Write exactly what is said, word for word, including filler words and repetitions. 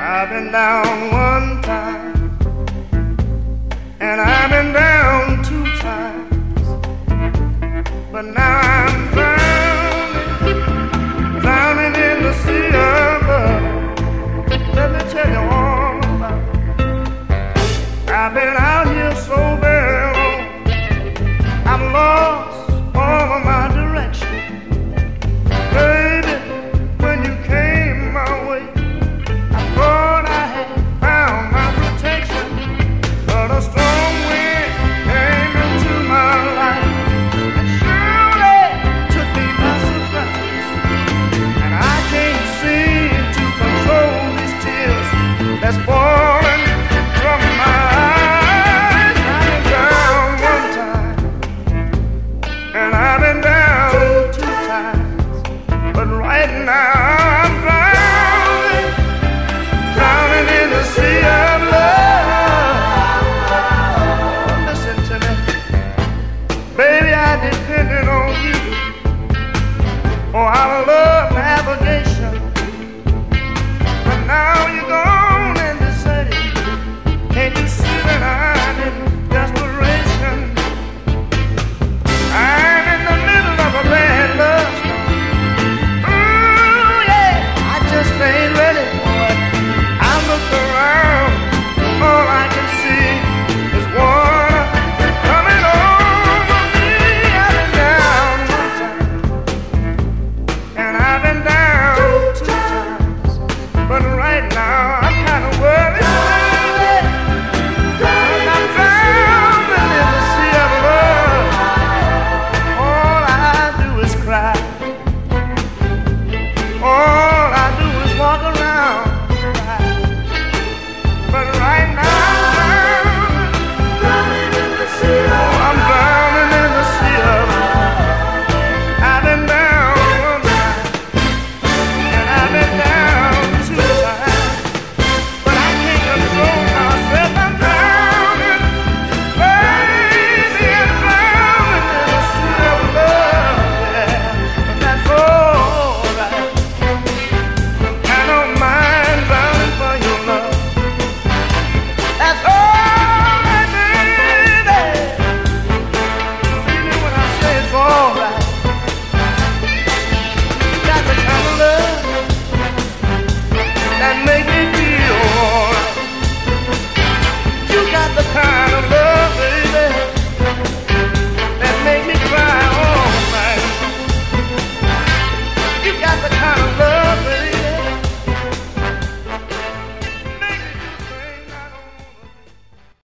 I've been down one time, and I've been down two times, but now I'm drowning, drowning in the sea of love. Let me tell you all about it. I've been out here so very long, I've lost all of my direction. Baby, when you came my way, thought I had found my protection, but a strong wind came into my life and surely took me by surprise. And I can't seem to control these tears that's falling from my eyes. I've been down one time, and I've been down two times, but right now I'm drowning, drowning in the sea of love. Listen to me, baby, I depended on you for our love navigation, but now you're gone and deserted. Can't you see that I'm in desperation? I'm in the middle of a bad love story. Ooh, yeah, I just ain't ready for it. I look around, all I can see is water coming over me. I've been down one time, and I've been down two times, but right now